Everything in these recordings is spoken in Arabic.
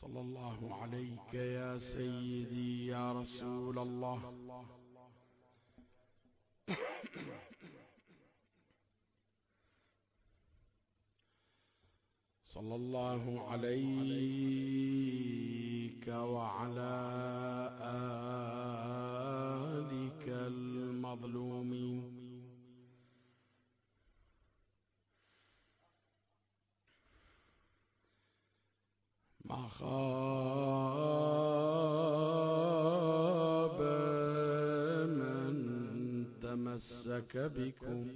صلى الله عليك يا سيدي يا رسول الله. صلى الله عليك وعلى آلك المظلومين. ما خاب من تمسك بكم،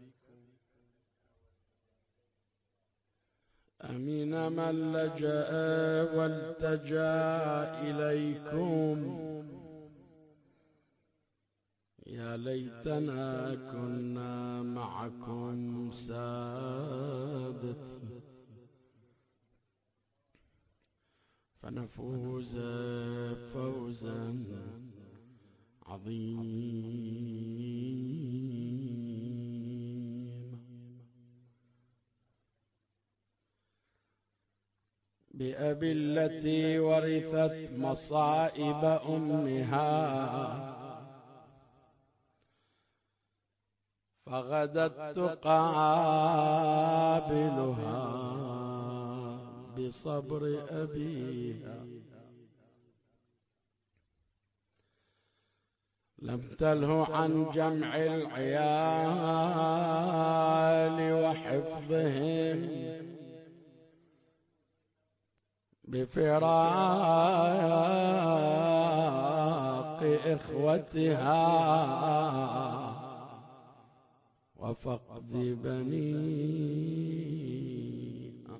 أمين من لجأ والتجا إليكم. يا ليتنا كنا معكم سادتي فنفوز فوزا عظيما. بأبي التي ورثت مصائب أمها فغدت تقابلها بصبر أبيها. لم تله عن جمع العيال وحفظهم بفراق إخوتها وفقد بنيها.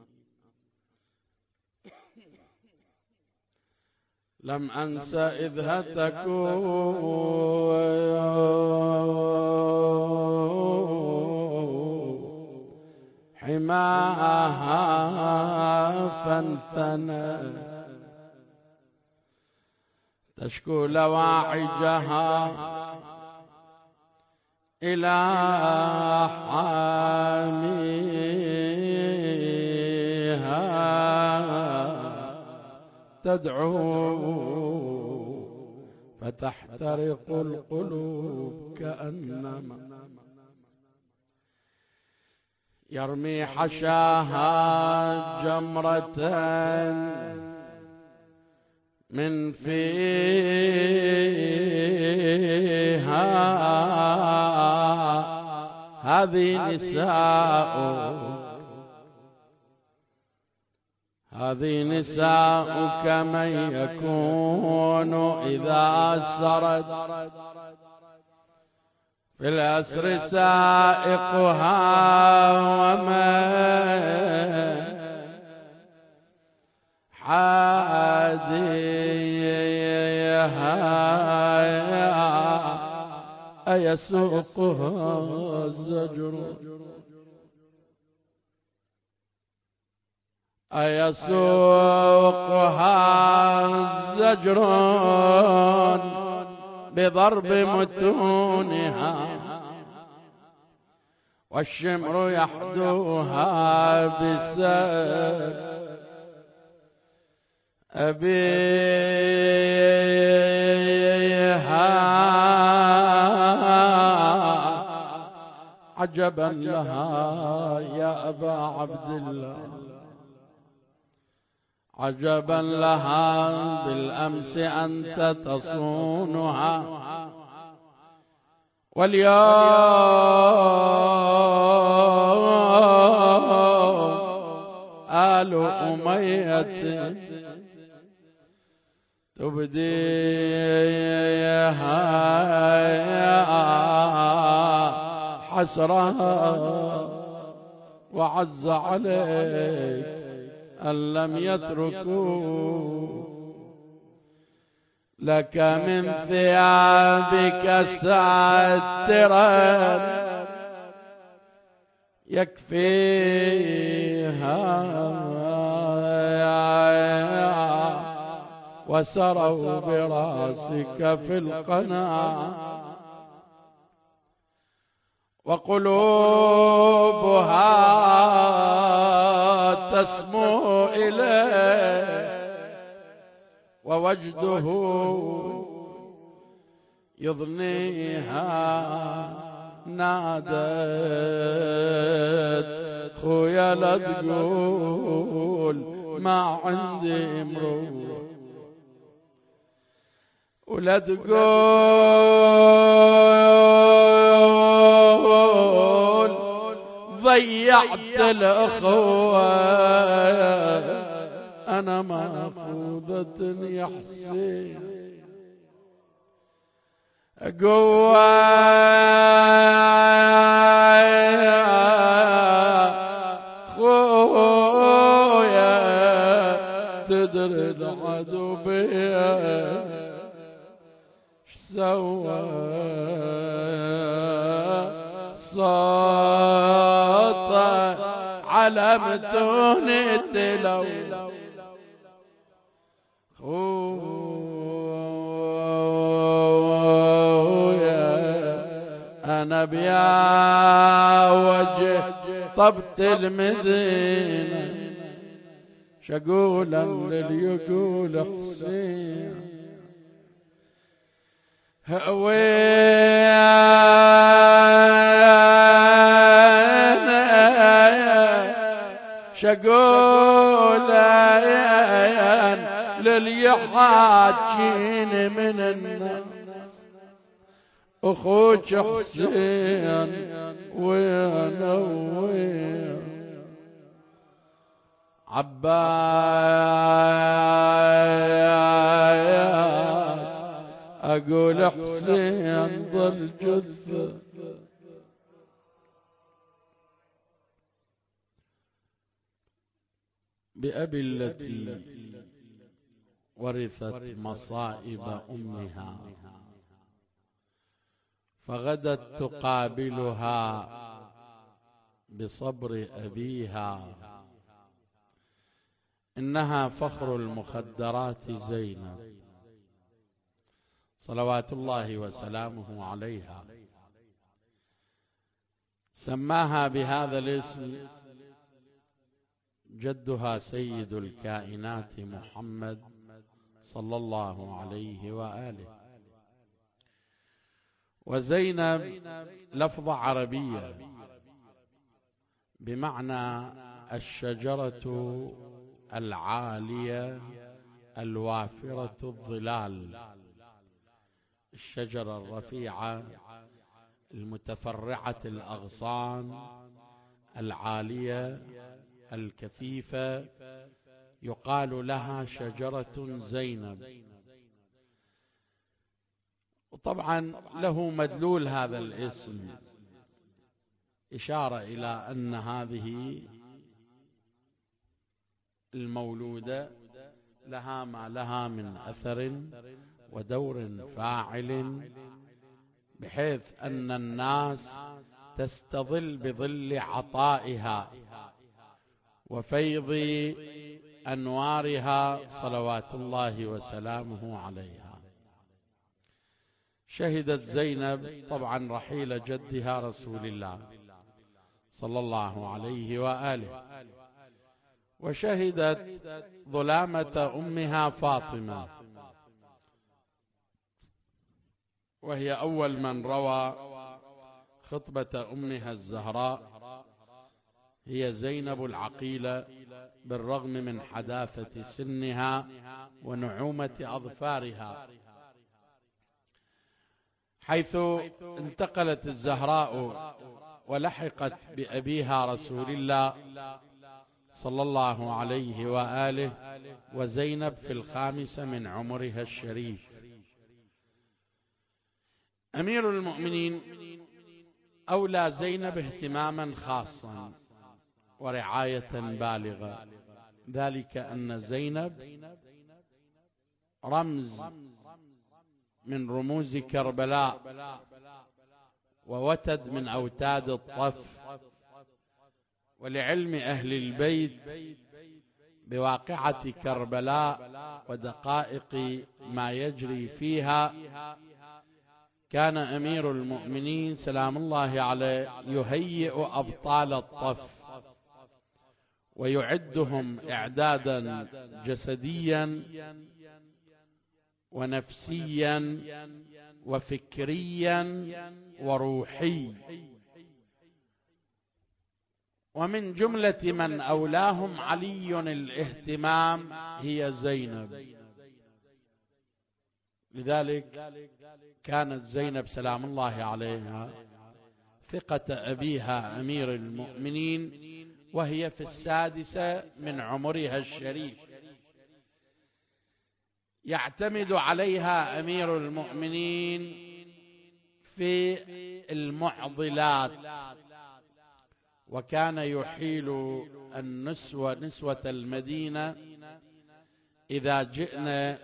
لم أنس إذ هتكوا حماها فانثنى تشكو لواعجها إلى حاميها تدعو فتحترق القلوب كأنما يرمي حشاها جمرة من فيها. هذه نساؤك من يكون إذا سرت في الأسر سائقها ومن حاديها أيسوقها الزجر بضرب متونها والشمر يحدوها بسر أبيها. عجبا لها يا أبا عبد الله، عجبا لها بالأمس أنت تصونها واليوم آل أمية تبديها حسرها وعز عليك أن لم يتركوا لك من ثيابك ساترا يكفيها وسروا براسك في القناع وقلوبها تسمو إليه ووجده يضنيها نادت خويا لا تقول ما عندي امرو ولا تقول ضيعت الأخوة أنا مفروضة يا حسين قوة خويا تدري العدو بيا سوى صوت على متون التلو أنا بيا وجه طبت المدينة شقولا لليقول حسين وين شقولا لليحاجين من الناس أخوك حسين وين وين عباس أقول حسين ظل جثة بأبي التي ورثت مصائب أمها فغدت تقابلها بصبر أبيها إنها فخر المخدرات زينب صلوات الله وسلامه عليها سماها بهذا الاسم جدها سيد الكائنات محمد صلى الله عليه وآله. وزينب لفظة عربية بمعنى الشجرة العالية الوافرة الظلال، الشجرة الرفيعة المتفرعة الأغصان العالية الكثيفة يقال لها شجرة زينب. وطبعا له مدلول هذا الاسم إشارة إلى أن هذه المولودة لها ما لها من أثر ودور فاعل، بحيث أن الناس تستظل بظل عطائها وفيض أنوارها صلوات الله وسلامه عليها. شهدت زينب طبعا رحيل جدها رسول الله صلى الله عليه وآله، وشهدت ظلامة أمها فاطمة، وهي أول من روى خطبة أمها الزهراء، هي زينب العقيلة بالرغم من حداثة سنها ونعومة أظفارها، حيث انتقلت الزهراء ولحقت بأبيها رسول الله صلى الله عليه وآله، وزينب في 5 من عمرها الشريف. أمير المؤمنين أولى زينب اهتماما خاصا ورعاية بالغة، ذلك أن زينب رمز من رموز كربلاء ووتد من أوتاد الطف، ولعلم أهل البيت بواقعة كربلاء ودقائق ما يجري فيها، كان أمير المؤمنين سلام الله عليه يهيئ أبطال الطف ويعدهم إعدادا جسديا ونفسيا وفكريا وروحي. ومن جملة من أولاهم علي الاهتمام هي زينب. لذلك كانت زينب سلام الله عليها ثقة أبيها أمير المؤمنين وهي في 6 من عمرها الشريف، يعتمد عليها أمير المؤمنين في المعضلات، وكان يحيل نسوة المدينة إذا جئنا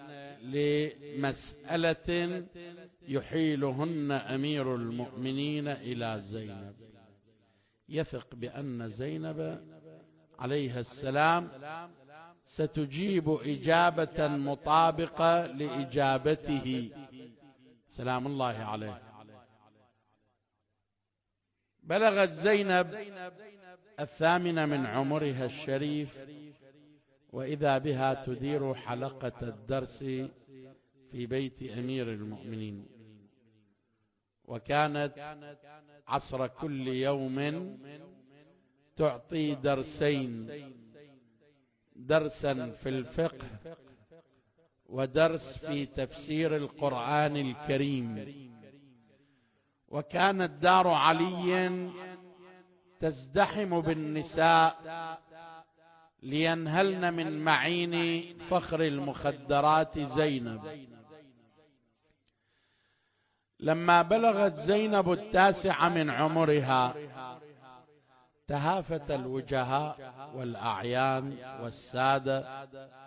لمسألة يحيلهن أمير المؤمنين إلى زينب، يثق بأن زينب عليها السلام ستجيب إجابة مطابقة لإجابته سلام الله عليه. بلغت زينب 8 من عمرها الشريف وإذا بها تدير حلقة الدرس في بيت أمير المؤمنين، وكانت عصر كل يوم تعطي درسين، درسا في الفقه ودرس في تفسير القرآن الكريم. وكانت دار علي تزدحم بالنساء لينهلن من معين فخر المخدرات زينب. لما بلغت زينب 9 من عمرها تهافت الوجهاء والأعيان والسادة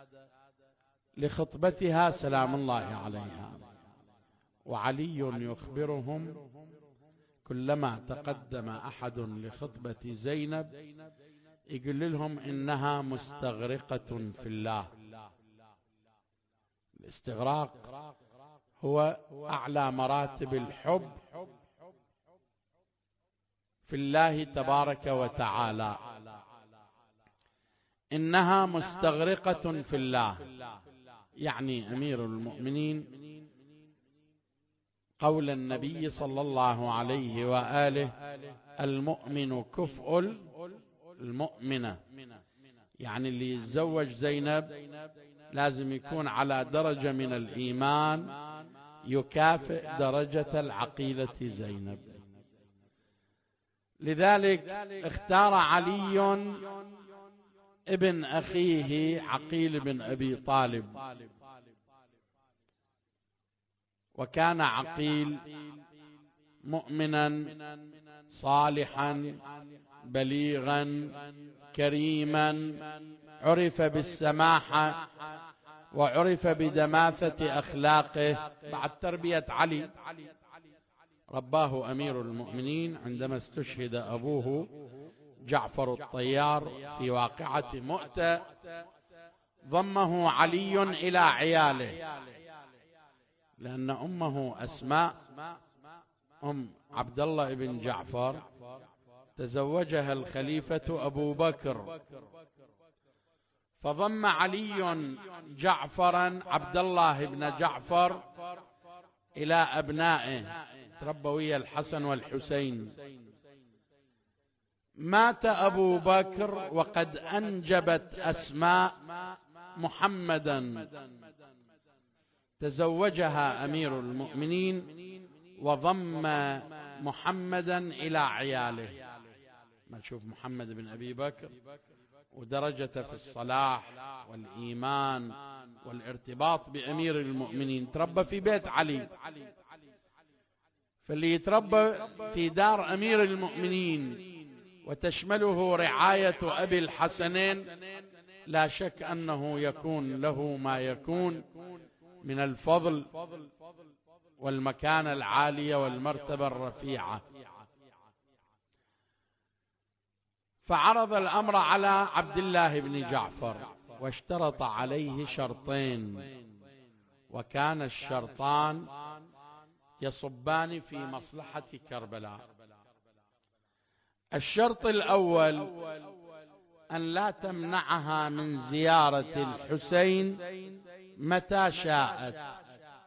لخطبتها سلام الله عليها، وعلي يخبرهم كلما تقدم أحد لخطبة زينب يقول لهم إنها مستغرقة في الله. الاستغراق هو أعلى مراتب الحب في الله تبارك وتعالى، إنها مستغرقة في الله، يعني أمير المؤمنين قول النبي صلى الله عليه وآله المؤمن كفء المؤمنة، يعني اللي يتزوج زينب لازم يكون على درجة من الإيمان يكافئ درجة العقيلة زينب. لذلك اختار علي ابن أخيه عقيل بن أبي طالب، وكان عقيل مؤمنا صالحا بليغا كريما، عرف بالسماحة وعرف بدماثة أخلاقه. بعد تربية علي رباه أمير المؤمنين عندما استشهد أبوه جعفر الطيار في واقعة مؤتة، ضمه علي إلى عياله، لأن أمه أسماء أم عبد الله بن جعفر تزوجها الخليفة أبو بكر، فضم علي جعفرا عبد الله بن جعفر إلى أبنائه، تربوا ويا الحسن والحسين. مات أبو بكر وقد أنجبت أسماء محمدا، تزوجها أمير المؤمنين وضم محمدا إلى عياله. ما تشوف محمد بن أبي بكر ودرجته في الصلاح والإيمان والارتباط بأمير المؤمنين، تربى في بيت علي. فاللي يتربى في دار أمير المؤمنين وتشمله رعاية أبي الحسنين لا شك أنه يكون له ما يكون من الفضل والمكانة العالية والمرتبة الرفيعة. فعرض الأمر على عبد الله بن جعفر واشترط عليه شرطين، وكان الشرطان يصبان في مصلحة كربلاء. الشرط الأول أن لا تمنعها من زيارة الحسين متى شاءت،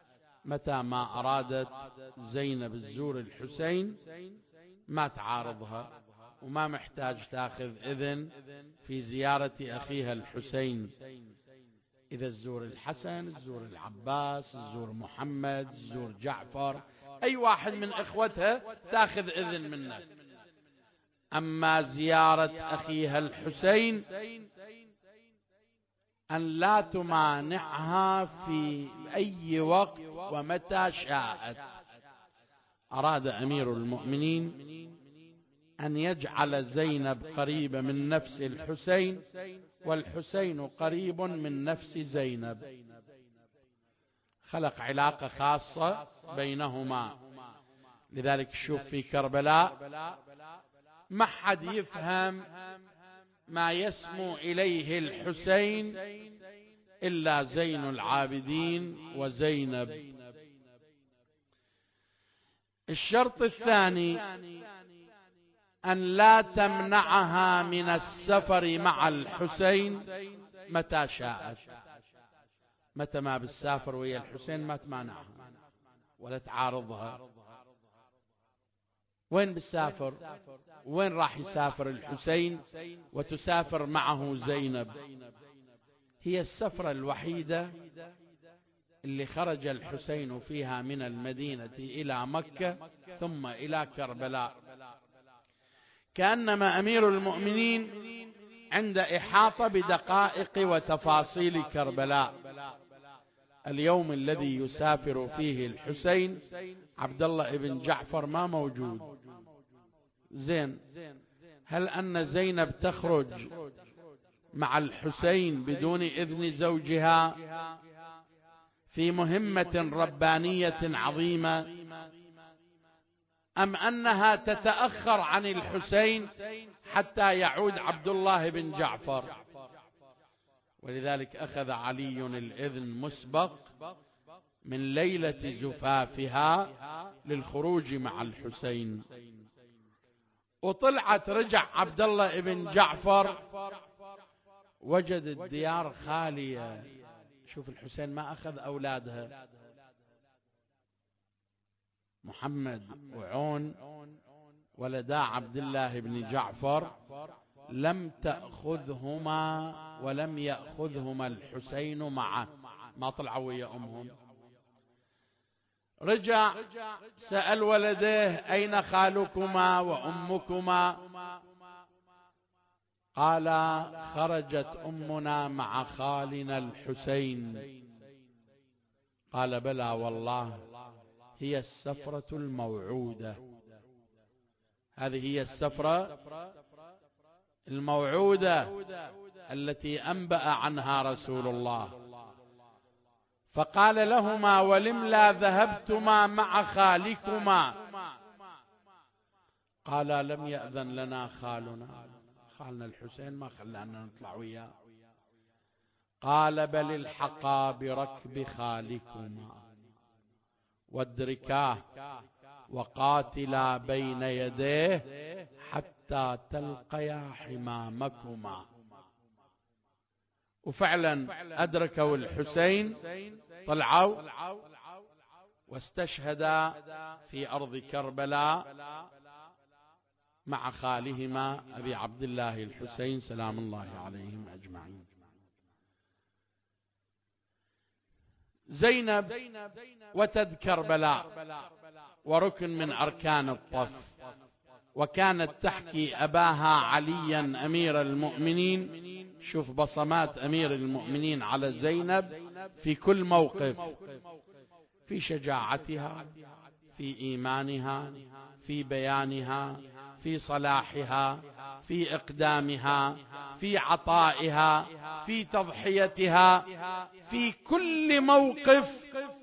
متى ما أرادت زينب تزور الحسين ما تعارضها، وما محتاج تاخذ إذن في زيارة أخيها الحسين. إذا تزور الحسن، تزور العباس، تزور محمد، تزور جعفر، أي واحد من إخوتها تاخذ إذن منه. أما زيارة أخيها الحسين أن لا تمانعها في أي وقت ومتى شاءت. أراد أمير المؤمنين أن يجعل زينب قريبة من نفس الحسين، والحسين قريب من نفس زينب، خلق علاقة خاصة بينهما. لذلك شوف في كربلاء ما حد يفهم ما يسمو إليه الحسين إلا زين العابدين وزينب. الشرط الثاني أن لا تمنعها من السفر مع الحسين متى شاءت. متى ما بالسافر ويا الحسين ما تمانعها ولا تعارضها. وين بالسافر؟ وين راح يسافر الحسين وتسافر معه زينب؟ هي السفرة الوحيدة اللي خرج الحسين فيها من المدينة إلى مكة ثم إلى كربلاء. كأنما أمير المؤمنين عند إحاطة بدقائق وتفاصيل كربلاء. اليوم الذي يسافر فيه الحسين عبد الله بن جعفر ما موجود. زين، هل أن زينب تخرج مع الحسين بدون إذن زوجها في مهمة ربانية عظيمة، أم أنها تتأخر عن الحسين حتى يعود عبد الله بن جعفر؟ ولذلك أخذ علي الإذن مسبق من ليلة زفافها للخروج مع الحسين. وطلعت رجع عبد الله بن جعفر وجد الديار خالية. شوف الحسين ما أخذ أولادها محمد وعون ولدا عبد الله بن جعفر، لم تأخذهما ولم يأخذهما الحسين معه، ما طلعوا ويا أمهم. رجع سأل ولديه أين خالكما وأمكما؟ قال خرجت أمنا مع خالنا الحسين. قال بلى والله، هي السفرة الموعودة، هذه هي السفرة الموعودة التي أنبأ عنها رسول الله. فقال لهما ولم لا ذهبتما مع خالكما؟ قال لم يأذن لنا خالنا الحسين ما خلانا نطلع وياه. قال بل الحقا بركب خالكما وادركاه وقاتلا بين يديه حتى تلقيا حمامكما. وفعلا أدركوا الحسين، طلعوا واستشهدا في أرض كربلاء مع خالهما أبي عبد الله الحسين سلام الله عليهم أجمعين. زينب وتد كربلاء وركن من أركان الطف، وكانت تحكي أباها عليا أمير المؤمنين. شوف بصمات أمير المؤمنين على زينب في كل موقف، في شجاعتها، في إيمانها، في بيانها، في صلاحها، في إقدامها، في عطائها، في تضحيتها، في كل موقف.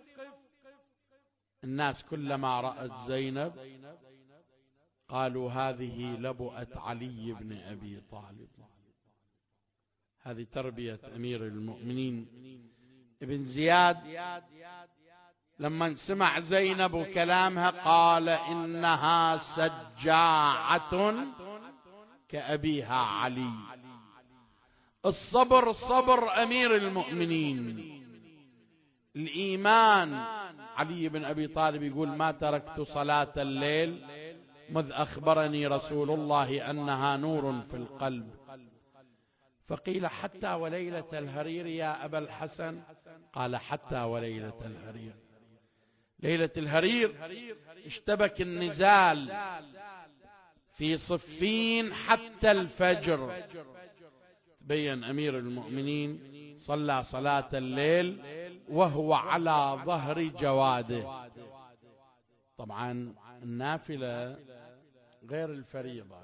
الناس كلما رأت زينب قالوا هذه لبؤة علي بن أبي طالب. هذه تربية أمير المؤمنين. ابن زياد لما سمع زينب وكلامها قال إنها سجاعة كأبيها علي. الصبر صبر أمير المؤمنين، الإيمان. علي بن أبي طالب يقول: ما تركت صلاة الليل مذ أخبرني رسول الله أنها نور في القلب. فقيل: حتى وليلة الهرير يا أبا الحسن؟ قال: حتى وليلة الهرير. ليلة الهرير اشتبك النزال في صفين حتى الفجر. تبين أمير المؤمنين صلى صلاة الليل وهو على ظهر جواده. طبعا النافلة غير الفريضة.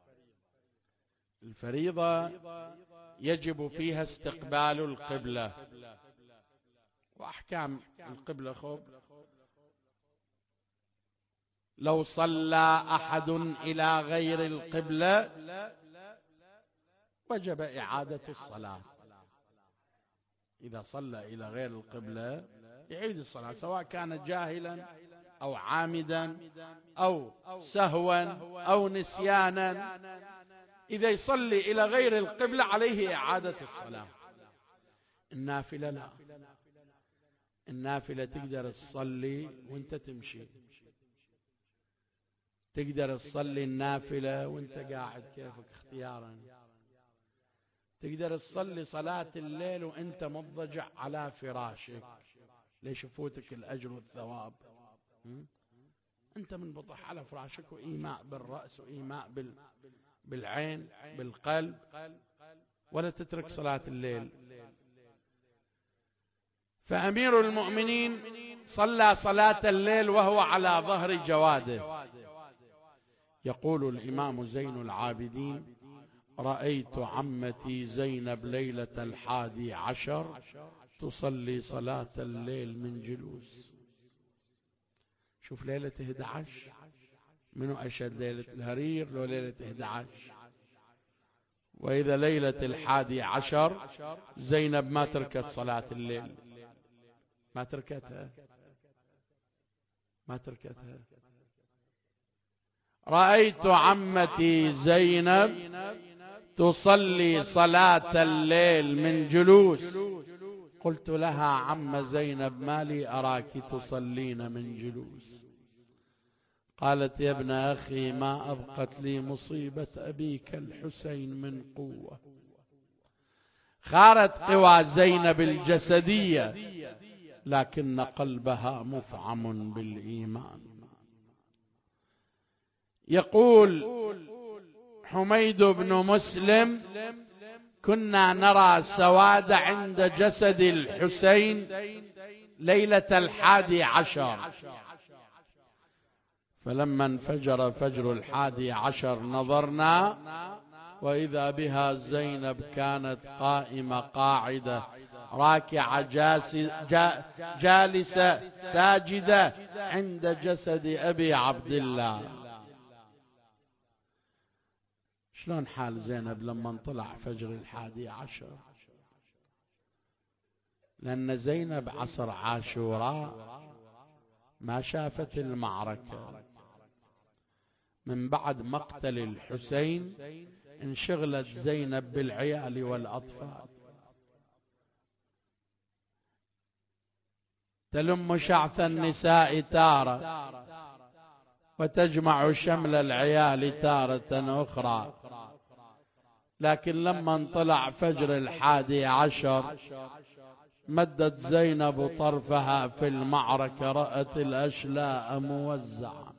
الفريضة يجب فيها استقبال القبلة، وأحكام القبلة خب. لو صلى أحد إلى غير القبلة وجب إعادة الصلاة. إذا صلى إلى غير القبلة يعيد الصلاة، سواء كان جاهلا أو عامدا أو سهوا أو نسيانا. إذا يصلي إلى غير القبلة عليه إعادة الصلاة. النافلة لا، النافلة تقدر تصلي وانت تمشي، تقدر تصلي النافلة وانت قاعد كيفك اختيارا، تقدر تصلي صلاة الليل وانت مضجع على فراشك. ليش يفوتك الأجر والثواب؟ انت منبطح على فراشك، وإيماء بالرأس وإيماء بالعين بالقلب، ولا تترك صلاة الليل. فأمير المؤمنين صلى صلاة الليل وهو على ظهر جواده. يقول الإمام زين العابدين: رأيت عمتي زينب ليلة 11 تصلي صلاة الليل من جلوس. شوف ليلة 11 منو أشد، ليلة الهرير لو ليلة 11؟ وإذا ليلة 11 زينب ما تركت صلاة الليل، ما تركتها. رأيت عمتي زينب تصلي صلاة الليل من جلوس. قلت لها: عم زينب ما لي أراك تصلين من جلوس؟ قالت: يا ابن أخي، ما أبقت لي مصيبة أبيك الحسين من قوة. خارت قوى زينب الجسدية، لكن قلبها مفعم بالإيمان. يقول حميد بن مسلم: كنا نرى سواد عند جسد الحسين ليلة 11، فلما انفجر فجر 11 نظرنا وإذا بها زينب كانت قائمة قاعدة راكعة جالسة ساجدة عند جسد أبي عبد الله. شلون حال زينب لما طلع فجر 11؟ لأن زينب عصر عاشوراء ما شافت المعركة. من بعد مقتل الحسين انشغلت زينب بالعيال والأطفال، تلم شعث النساء تارة وتجمع شمل العيال تارة أخرى. لكن لما انطلع فجر 11 مدت زينب طرفها في المعركة، رأت الأشلاء موزعة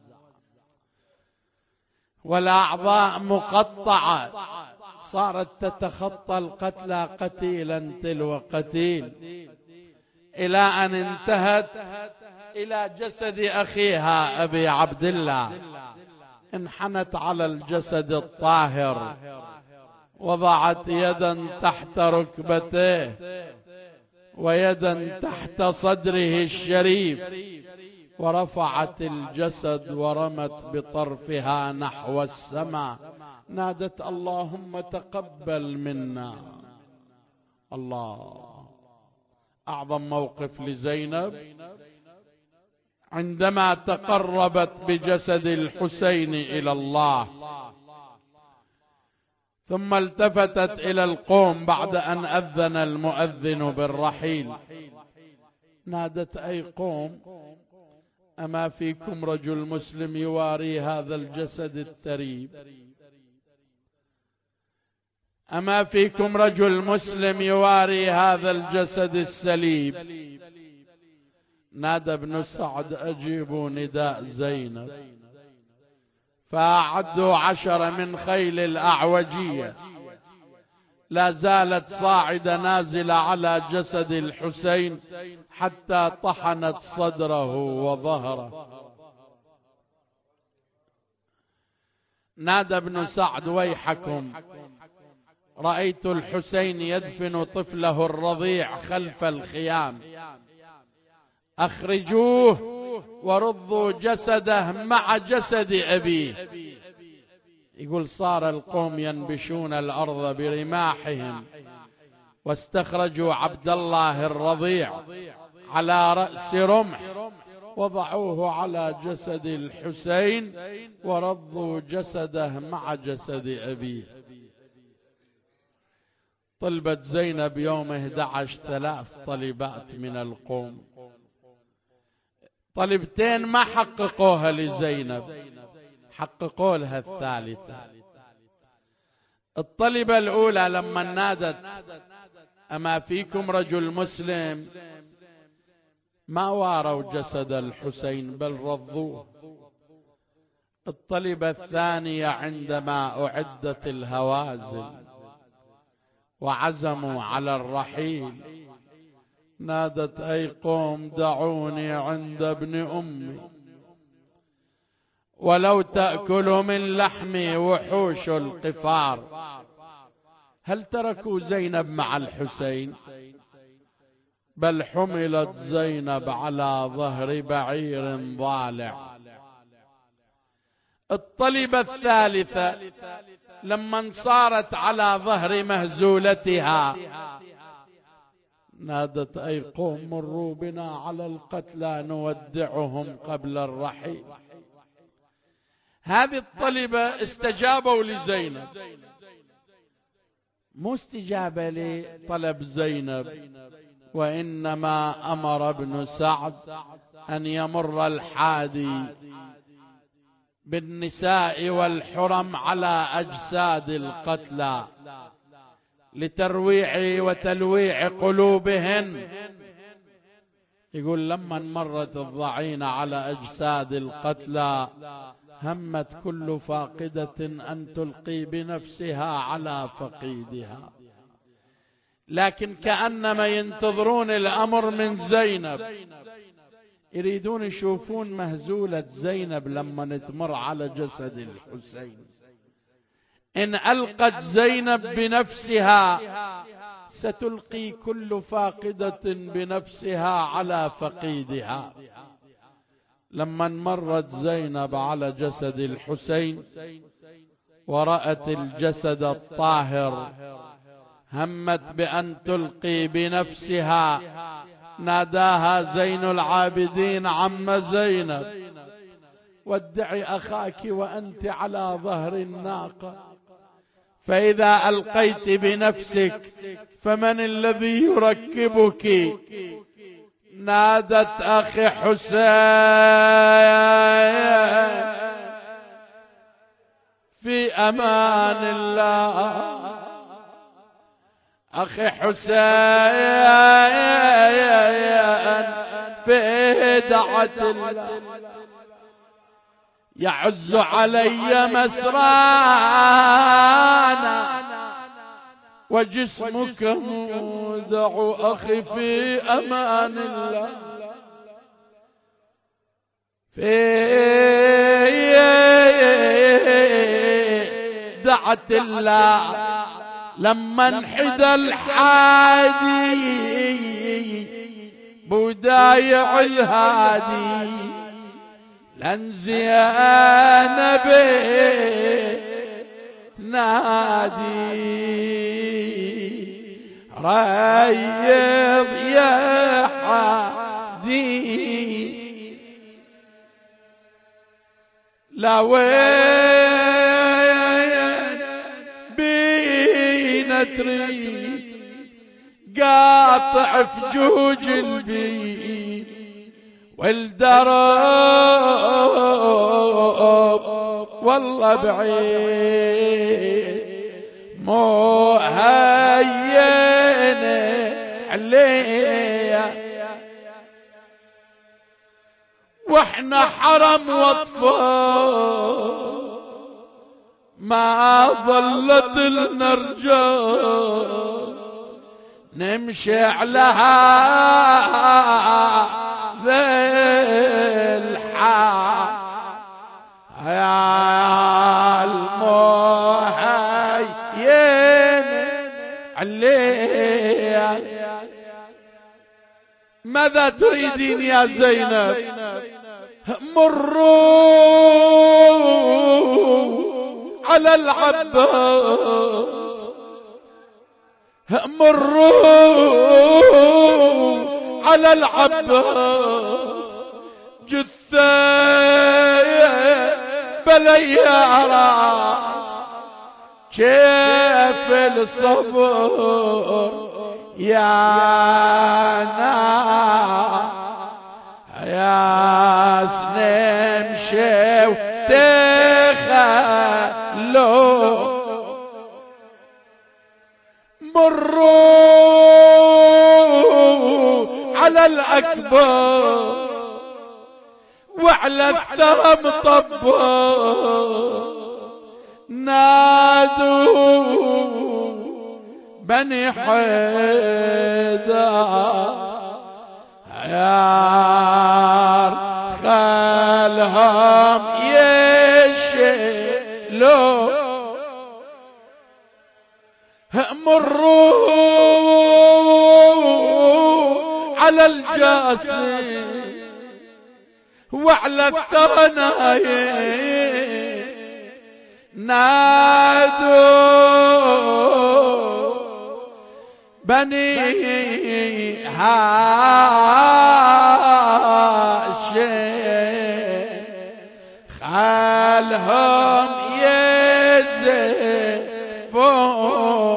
والأعضاء مقطعة، صارت تتخطى القتلى قتيلا تلو قتيل، إلى أن انتهت إلى جسد أخيها أبي عبد الله. انحنت على الجسد الطاهر، وضعت يدا تحت ركبتيه ويدا تحت صدره الشريف، ورفعت الجسد ورمت بطرفها نحو السماء، نادت: اللهم تقبل منا. الله! أعظم موقف لزينب عندما تقربت بجسد الحسين إلى الله، ثم التفتت إلى القوم بعد أن أذن المؤذن بالرحيل، نادت أي قوم أما فيكم رجل مسلم يواري هذا الجسد الثريب؟ أما فيكم رجل مسلم يواري هذا الجسد السليب؟ نادى ابن سعد أجيبوا نداء زينب، فأعدوا 10 من خيل الأعوجية لا زالت صاعدة نازلة على جسد الحسين حتى طحنت صدره وظهره. نادى ابن سعد ويحكم، رأيت الحسين يدفن طفله الرضيع خلف الخيام، أخرجوه ورضوا جسده مع جسد أبيه. يقول صار القوم ينبشون الأرض برماحهم، واستخرجوا عبد الله الرضيع على رأس رمح، وضعوه على جسد الحسين ورضوا جسده مع جسد أبيه. طلبت زينب يوم 11,000 طلبات من القوم، طلبتين ما حققوها لزينب، حققوا لها الثالثة. الطلبة الأولى لما نادت أما فيكم رجل مسلم ما واروا جسد الحسين بل رضوه. الطلبة الثانية عندما أعدت الهوازن وعزموا على الرحيل، نادت أي قوم دعوني عند ابن أمي ولو تأكل من لحمي وحوش القفار. هل تركوا زينب مع الحسين؟ بل حملت زينب على ظهر بعير ضالع. الطلبة الثالثة لما صارت على ظهر مهزولتها نادت أي قوم مروا بنا على القتلى نودعهم قبل الرحيل. هذه الطلبة استجابوا لزينب، مو استجابة لطلب زينب، وإنما أمر ابن سعد أن يمر الحادي بالنساء والحرم على أجساد القتلى لترويع وتلويع قلوبهن. يقول لما مرت الضعينة على أجساد القتلى همت كل فاقدة أن تلقي بنفسها على فقيدها، لكن كأنما ينتظرون الأمر من زينب، يريدون يشوفون مهزولة زينب لما تمر على جسد الحسين. إن ألقت زينب بنفسها ستلقي كل فاقدة بنفسها على فقيدها. لما مرت زينب على جسد الحسين ورأت الجسد الطاهر همت بأن تلقي بنفسها. ناداها زين العابدين عم زينب ودعي أخاك وأنت على ظهر الناقة، فإذا ألقيت بنفسك فمن الذي يركبك؟ نادت أخي حسين في أمان الله، أخي حسين في دعة الله، يعز علي مسرانا وجسمك مودع أخي في أمان الله. في دعة الله لما انحدى الحادي بودايع الهادي لنزيان تنادي ريض يا حادي لا وين بينا تريد قاطع فجوج البيت والدرب والله بعيد مو هينه عليه واحنا حرم واطفال ما ظلت لنا رجال نمشي على هذا الحال يا المهين عليه. ماذا تريدين يا زينب؟ مروا على العباس مروا على العباس جثة بليا راس كيف الصبر يا ناس يا سنمشي وتخلوا مروا على الأكبر وعلى الثرى مطبر نادوا بني حيدر يا خلهم يشيلوا مروا على الجاسم وعلى الثرى نادوا بني هاشم خالهم يزفون.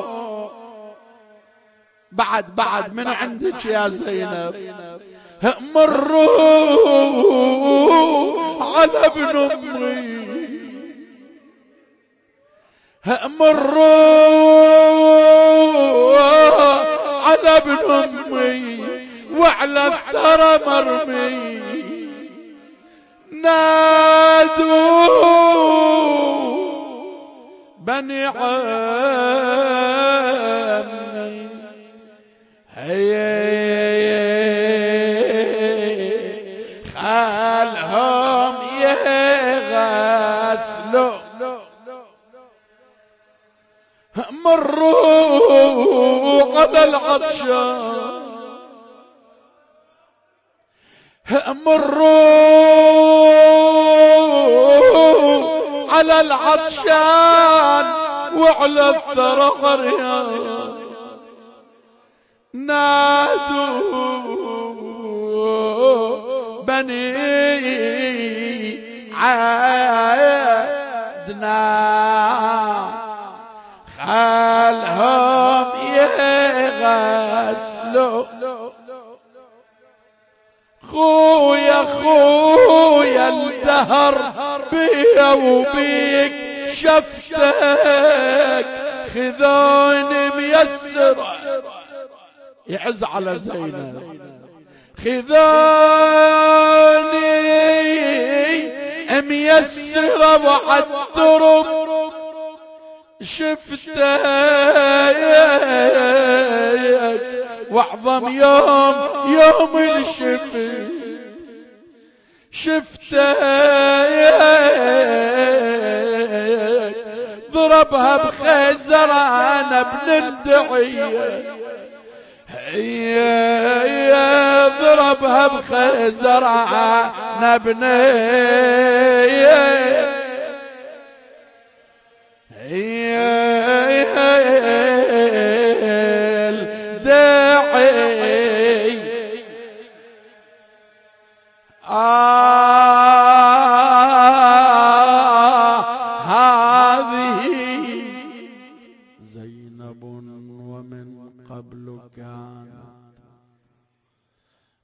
بعد من عندك يا زينب؟ مروا على ابن امي مروا على ابن امي وعلى الثرى مرمي نادوا بني عمي خالهم يغسلوا مروا على العطشان مروا على العطشان وعلى الثرى غريان نادوا بني عدنان خالهم يغسلوا خويا الدهر بيا وبيك شفتك خذوني ميسر يعز على زينب خذوني ميسر وعالدرب شفتك واعظم يوم الشفت شفتك ضربها بخيزر انا ابن الدعية ضربها بخيزر انا ابن هذه زينب ومن قبل كان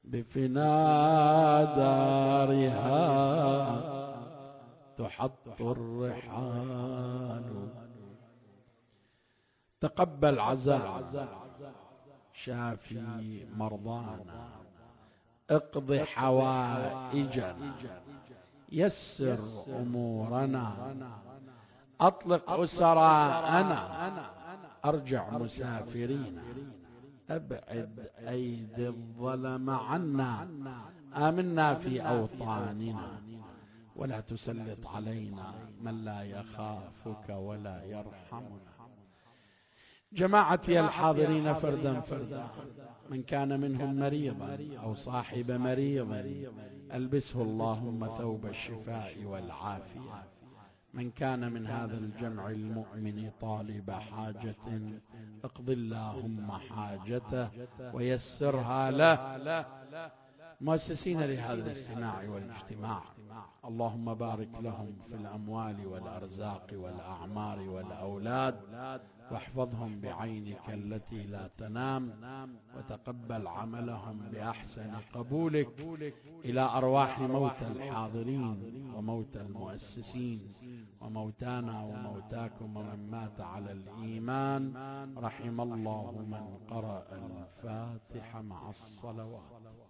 بفنا دارها تحط الرحال. تقبل عزاء شافي مرضانا، اقض حوائجنا، يسر أمورنا، أطلق أسراءنا، أرجع مسافرين، أبعد أيدي الظلم عنا، آمنا في أوطاننا، ولا تسلط علينا من لا يخافك ولا يرحمنا. جماعتي الحاضرين فردا فردا، من كان منهم مريضا أو صاحب مريض ألبسه اللهم ثوب الشفاء والعافية. من كان من هذا الجمع المؤمن طالب حاجة اقض اللهم حاجته ويسرها له. مؤسسين لهذا الاستماع والاجتماع، اللهم بارك لهم في الأموال والأرزاق والأعمار والأولاد، واحفظهم بعينك التي لا تنام، وتقبل عملهم بأحسن قبولك، إلى أرواح موتى الحاضرين وموتى المؤسسين وموتانا وموتاكم ومن مات على الإيمان. رحم الله من قرأ الفاتحة مع الصلوات.